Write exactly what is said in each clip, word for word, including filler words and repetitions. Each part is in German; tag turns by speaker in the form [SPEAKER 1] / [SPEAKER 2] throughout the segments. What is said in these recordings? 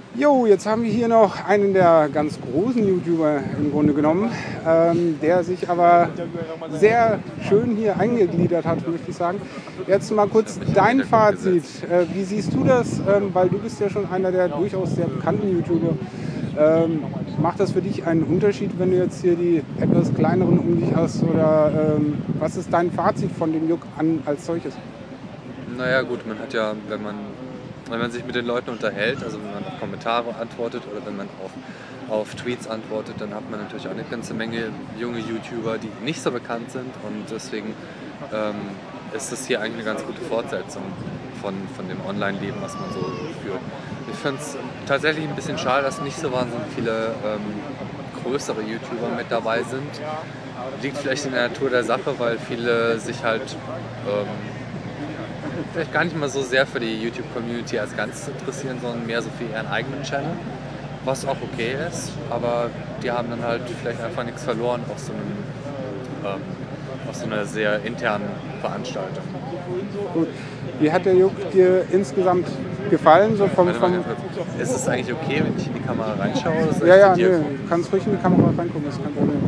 [SPEAKER 1] Jo, jetzt haben wir hier noch einen der ganz großen YouTuber im Grunde genommen, ähm, der sich aber sehr schön hier eingegliedert hat, möchte ich sagen. Jetzt mal kurz dein Fazit. Äh, wie siehst du das? Ähm, weil du bist ja schon einer der durchaus sehr bekannten YouTuber. Ähm, macht das für dich einen Unterschied, wenn du jetzt hier die etwas kleineren um dich hast? Oder ähm, was ist dein Fazit von dem Juck an als solches?
[SPEAKER 2] Naja gut, man hat ja, wenn man, wenn man sich mit den Leuten unterhält, also wenn man auf Kommentare antwortet oder wenn man auf, auf Tweets antwortet, dann hat man natürlich auch eine ganze Menge junge YouTuber, die nicht so bekannt sind und deswegen ähm, ist das hier eigentlich eine ganz gute Fortsetzung von, von dem Online-Leben, was man so führt. Ich finde es tatsächlich ein bisschen schade, dass nicht so wahnsinnig viele ähm, größere YouTuber mit dabei sind. Liegt vielleicht in der Natur der Sache, weil viele sich halt ähm, vielleicht gar nicht mal so sehr für die YouTube-Community als Ganzes interessieren, sondern mehr so für ihren eigenen Channel, was auch okay ist, aber die haben dann halt vielleicht einfach nichts verloren auf so, einem, ähm, auf so einer sehr internen Veranstaltung.
[SPEAKER 1] Gut. Wie hat der Juck dir insgesamt gefallen? So vom,
[SPEAKER 2] Warte mal
[SPEAKER 1] vom
[SPEAKER 2] ganz kurz. Ist es eigentlich okay, wenn ich in die Kamera reinschaue? Oder soll
[SPEAKER 1] ja,
[SPEAKER 2] ich
[SPEAKER 1] ja,
[SPEAKER 2] zu dir
[SPEAKER 1] nö,
[SPEAKER 2] gucken?
[SPEAKER 1] du kannst ruhig in die Kamera reingucken, das ist kein Problem.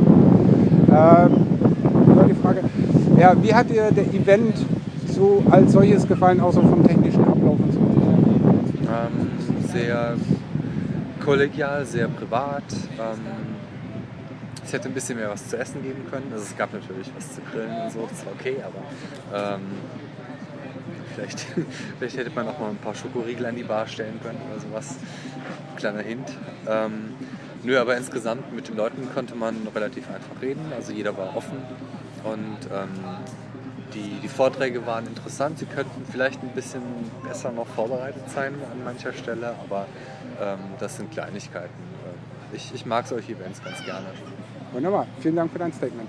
[SPEAKER 1] Ähm, war die Frage, ja, wie hat dir der Event so als solches gefallen, außer vom technischen Ablauf und so?
[SPEAKER 2] Ähm, sehr kollegial, sehr privat. Ähm, es hätte ein bisschen mehr was zu essen geben können. Also es gab natürlich was zu grillen und so, das war okay, aber ähm, vielleicht, vielleicht hätte man auch mal ein paar Schokoriegel an die Bar stellen können oder sowas. Kleiner Hint. Ähm, nö, aber insgesamt mit den Leuten konnte man relativ einfach reden. Also jeder war offen und ähm, die, die Vorträge waren interessant. Sie könnten vielleicht ein bisschen besser noch vorbereitet sein an mancher Stelle, aber ähm, das sind Kleinigkeiten. Ähm, Ich, ich mag solche Events ganz gerne.
[SPEAKER 1] Wunderbar, vielen Dank für dein Statement.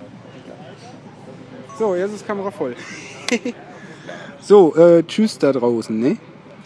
[SPEAKER 1] So, jetzt ist Kamera voll. So, äh, tschüss da draußen, ne?